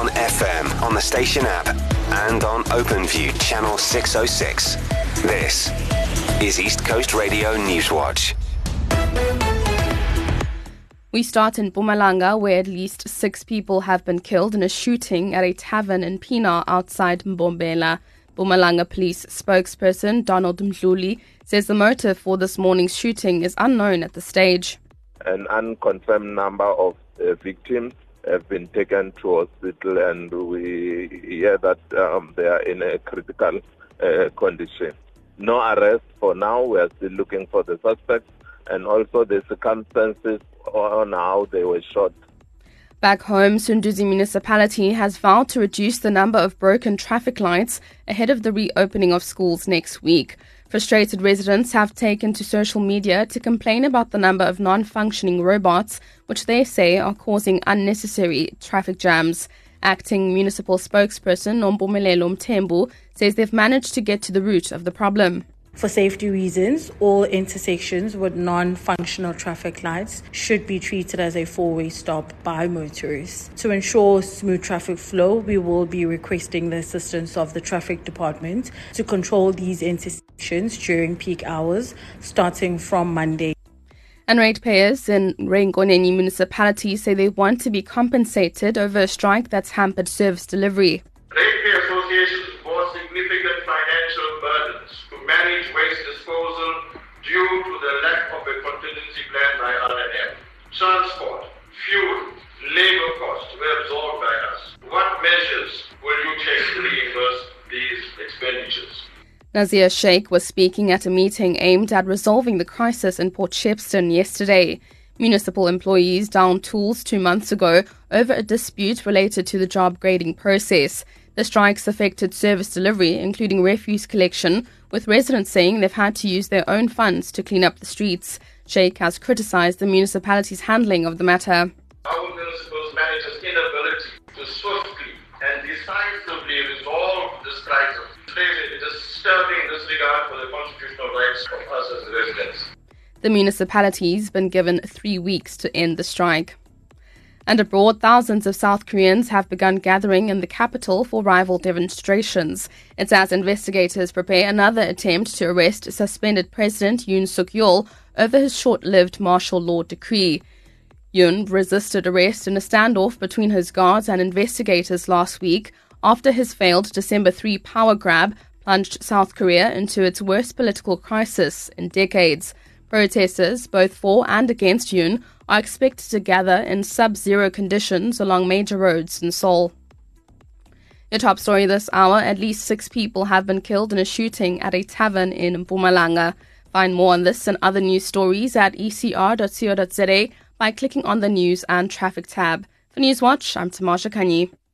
on FM, on the station app, and on OpenView Channel 606. This is East Coast Radio Newswatch. We start in Mpumalanga, where at least 6 people have been killed in a shooting at a tavern in Pienaar outside Mbombela. Mpumalanga police spokesperson Donald Mdluli says the motive for this morning's shooting is unknown at this stage. An unconfirmed number of victims have been taken to hospital, and we hear that they are in a critical condition. No arrest for now. We are still looking for the suspects and also the circumstances on how they were shot. Back home, Sunduzi Municipality has vowed to reduce the number of broken traffic lights ahead of the reopening of schools next week. Frustrated residents have taken to social media to complain about the number of non-functioning robots, which they say are causing unnecessary traffic jams. Acting municipal spokesperson Nompumelelo Mthembu says they've managed to get to the root of the problem. For safety reasons, all intersections with non-functional traffic lights should be treated as a four-way stop by motorists. To ensure smooth traffic flow, we will be requesting the assistance of the traffic department to control these intersections during peak hours, starting from Monday. And ratepayers in Rengoneni municipality say they want to be compensated over a strike that's hampered service delivery. Ratepayer associations bore significant financial burdens to manage waste disposal due to the lack of a contingency plan by R&M. Transport, fuel, labor costs were absorbed by us. What measures will you take to reimburse these expenditures? Nazir Sheikh was speaking at a meeting aimed at resolving the crisis in Port Shepstone yesterday. Municipal employees downed tools 2 months ago over a dispute related to the job grading process. The strikes affected service delivery, including refuse collection, with residents saying they've had to use their own funds to clean up the streets. Sheikh has criticized the municipality's handling of the matter. Our municipal managers' inability to swiftly and decisively resolve this crisis is a disturbing disregard for the constitutional rights of us as residents. The municipality's been given 3 weeks to end the strike. And abroad, thousands of South Koreans have begun gathering in the capital for rival demonstrations. It's as investigators prepare another attempt to arrest suspended President Yoon Suk-yeol over his short-lived martial law decree. Yoon resisted arrest in a standoff between his guards and investigators last week after his failed December 3 power grab plunged South Korea into its worst political crisis in decades. Protesters, both for and against Yoon, are expected to gather in sub-zero conditions along major roads in Seoul. Your top story this hour: at least 6 people have been killed in a shooting at a tavern in Mpumalanga. Find more on this and other news stories at ecr.co.za by clicking on the News and Traffic tab. For Newswatch, I'm Tamasha Kanyi.